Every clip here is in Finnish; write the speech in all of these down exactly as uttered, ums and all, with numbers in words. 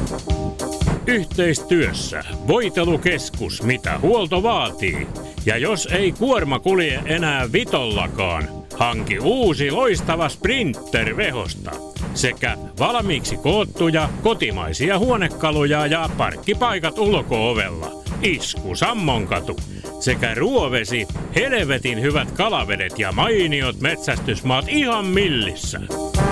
Yhteistyössä voitelukeskus, mitä huolto vaatii. Ja jos ei kuorma kulje enää vitollakaan, hanki uusi loistava Sprinter Vehosta. Sekä valmiiksi koottuja kotimaisia huonekaluja ja parkkipaikat ulko-ovella. Isku Sammonkatu. Sekä ruovesi, helvetin hyvät kalavedet ja mainiot metsästysmaat ihan millissä.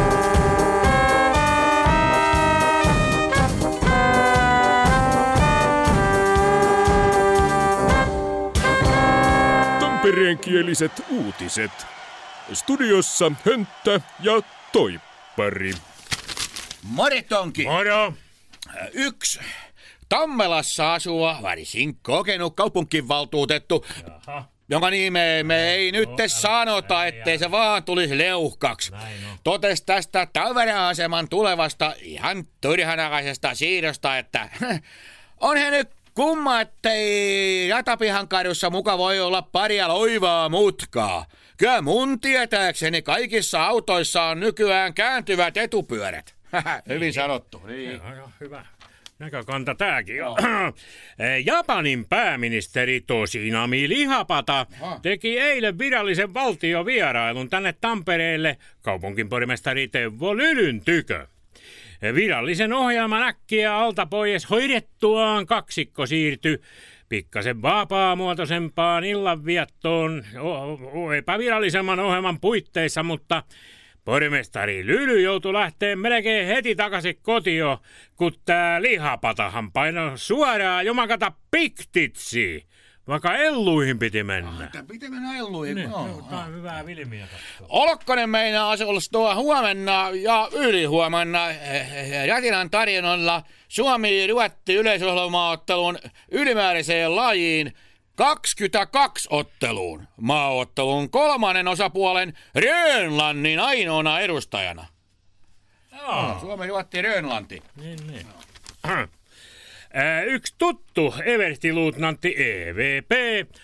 Tampereenkieliset uutiset. Studiossa Hönttä ja Toippari. Moritonki. Moro. Yksi. Tammelassa asuva varsin kokenut kaupunkivaltuutettu, Jaha. jonka nimeä me ei nyt sanota, ettei se vaan tulisi leuhkaksi. Totesi tästä tavara-aseman tulevasta ihan turhanakaisesta siirrosta, että onhan nyt kumma, ettei ratapihan kadussa muka voi olla paria loivaa mutkaa. Kyllä mun tietääkseni kaikissa autoissa on nykyään kääntyvät etupyörät. Hyvin sanottu. Niin. Joo, joo, hyvä. Näkökanta tääkin on. Japanin pääministeri Toshinami Lihapata teki eilen virallisen valtiovierailun tänne Tampereelle kaupunginpormestari Teuvo Lylyn tykö. Virallisen ohjelman äkkiä alta pois hoidettuaan kaksikko siirtyi pikkasen vapaamuotoisempaan illanviettoon epävirallisemman ohjelman puitteissa, mutta pormestari Lyly joutui lähteä melkein heti takaisin kotioon, kun tää Lihapatahan painoi suoraan jumakata piktitsiin, vaikka elluihin piti mennä. Ah, piti mennä elluihin. Niin, no, tää on hyvää vilmiä katsoa. Olokkonen meinaa aseullistua huomenna ja ylihuomenna Ratinan tarjonnalla Suomi-Ruotti yleisohjelmaottelun ylimääräiseen lajiin kaksikymmentäkaksi otteluun. Maaottelun kolmannen osapuolen Grönlannin ainoana edustajana. Joo. Suomi-Ruotti Grönlanti. Niin, niin. No. Yksi tuttu everstiluutnantti E V P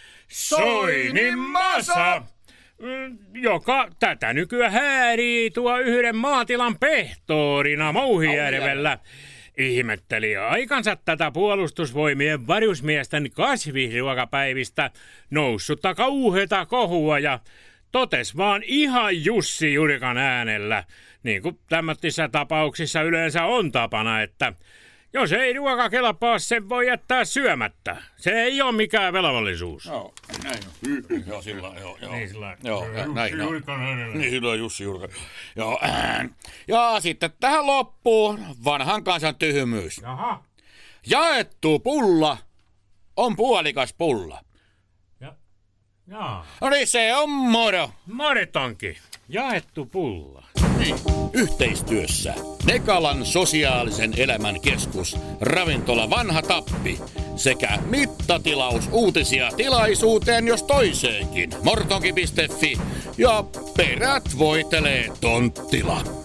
Soinin Masa, joka tätä nykyään häärii tuo yhden maatilan pehtoorina Mouhijärvellä, ihmetteli aikansa tätä puolustusvoimien varusmiesten kasvisruokapäivistä noussutta kauheata kohua ja totes vaan ihan Jussi Jurkan äänellä, niin kuin tämmöisissä tapauksissa yleensä on tapana, että jos ei ruoka kelpaa, sen voi jättää syömättä. Se ei ole mikään velvollisuus. Joo, näin on. Joo, sillä joo, joo. Niin sillä joo, näin on. Niin, sillä Jussi Jurka. Joo, ja sitten tähän loppuu vanhan kansan tyhmyys. Jaha. Jaettu pulla on puolikas pulla. Ja, jaa. No niin, se on moro. Moritonki. Jaettu pulla. Niin. Yhteistyössä Nekalan sosiaalisen elämän keskus, ravintola Vanha Tappi sekä mittatilaus uutisia tilaisuuteen jos toiseenkin. Mortonki piste fi ja perät voitelee Tonttila.